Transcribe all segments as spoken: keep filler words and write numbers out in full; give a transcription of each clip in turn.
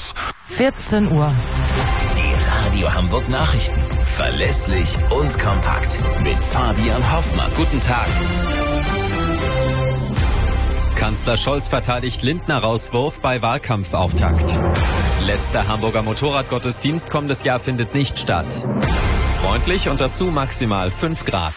aus. vierzehn Uhr. Die Radio Hamburg Nachrichten. Verlässlich und kompakt. Mit Fabian Hoffmann. Guten Tag. Kanzler Scholz verteidigt Lindner-Rauswurf bei Wahlkampfauftakt. Letzter Hamburger Motorradgottesdienst kommendes Jahr findet nicht statt. Freundlich und dazu maximal fünf Grad.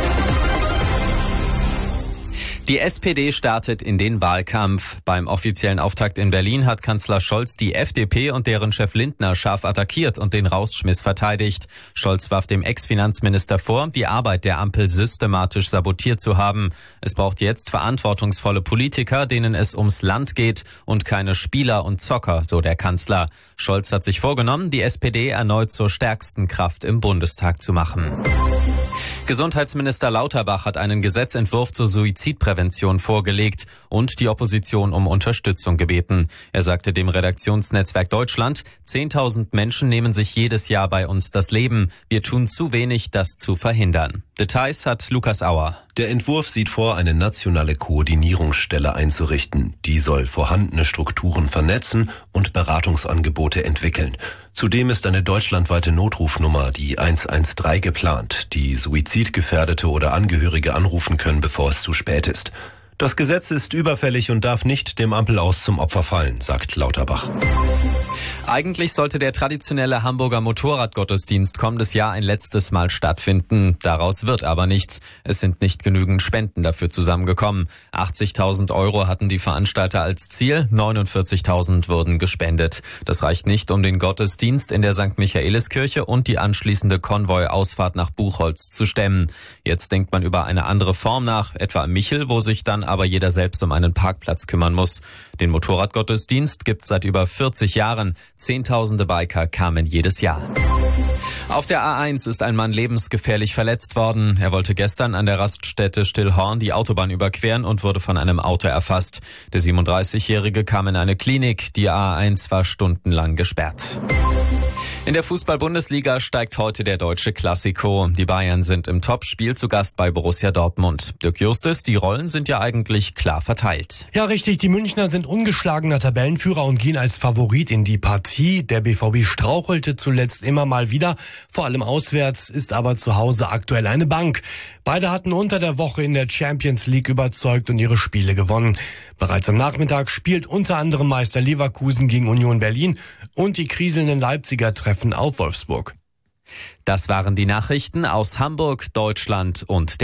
Die S P D startet in den Wahlkampf. Beim offiziellen Auftakt in Berlin hat Kanzler Scholz die F D P und deren Chef Lindner scharf attackiert und den Rausschmiss verteidigt. Scholz warf dem Ex-Finanzminister vor, die Arbeit der Ampel systematisch sabotiert zu haben. Es braucht jetzt verantwortungsvolle Politiker, denen es ums Land geht und keine Spieler und Zocker, so der Kanzler. Scholz hat sich vorgenommen, die S P D erneut zur stärksten Kraft im Bundestag zu machen. Gesundheitsminister Lauterbach hat einen Gesetzentwurf zur Suizidprävention vorgelegt und die Opposition um Unterstützung gebeten. Er sagte dem Redaktionsnetzwerk Deutschland, zehntausend Menschen nehmen sich jedes Jahr bei uns das Leben. Wir tun zu wenig, das zu verhindern. Details hat Lukas Auer. Der Entwurf sieht vor, eine nationale Koordinierungsstelle einzurichten. Die soll vorhandene Strukturen vernetzen und Beratungsangebote entwickeln. Zudem ist eine deutschlandweite Notrufnummer, die eins eins drei, geplant, die Suizidgefährdete oder Angehörige anrufen können, bevor es zu spät ist. Das Gesetz ist überfällig und darf nicht dem Ampelaus zum Opfer fallen, sagt Lauterbach. Eigentlich sollte der traditionelle Hamburger Motorradgottesdienst kommendes Jahr ein letztes Mal stattfinden. Daraus wird aber nichts. Es sind nicht genügend Spenden dafür zusammengekommen. achtzigtausend Euro hatten die Veranstalter als Ziel, neunundvierzigtausend wurden gespendet. Das reicht nicht, um den Gottesdienst in der Sankt Michaeliskirche und die anschließende Konvoi-Ausfahrt nach Buchholz zu stemmen. Jetzt denkt man über eine andere Form nach, etwa am Michel, wo sich dann aber jeder selbst um einen Parkplatz kümmern muss. Den Motorradgottesdienst gibt's seit über vierzig Jahren. Zehntausende Biker kamen jedes Jahr. Auf der A eins ist ein Mann lebensgefährlich verletzt worden. Er wollte gestern an der Raststätte Stillhorn die Autobahn überqueren und wurde von einem Auto erfasst. Der siebenunddreißigjährige kam in eine Klinik. Die A eins war stundenlang gesperrt. In der Fußball-Bundesliga steigt heute der deutsche Klassiko. Die Bayern sind im Topspiel zu Gast bei Borussia Dortmund. Dirk Justus, die Rollen sind ja eigentlich klar verteilt. Ja, richtig. Die Münchner sind ungeschlagener Tabellenführer und gehen als Favorit in die Partie. Der B V B strauchelte zuletzt immer mal wieder, vor allem auswärts, ist aber zu Hause aktuell eine Bank. Beide hatten unter der Woche in der Champions League überzeugt und ihre Spiele gewonnen. Bereits am Nachmittag spielt unter anderem Meister Leverkusen gegen Union Berlin und die kriselnden Leipziger treffen auf Wolfsburg. Das waren die Nachrichten aus Hamburg, Deutschland und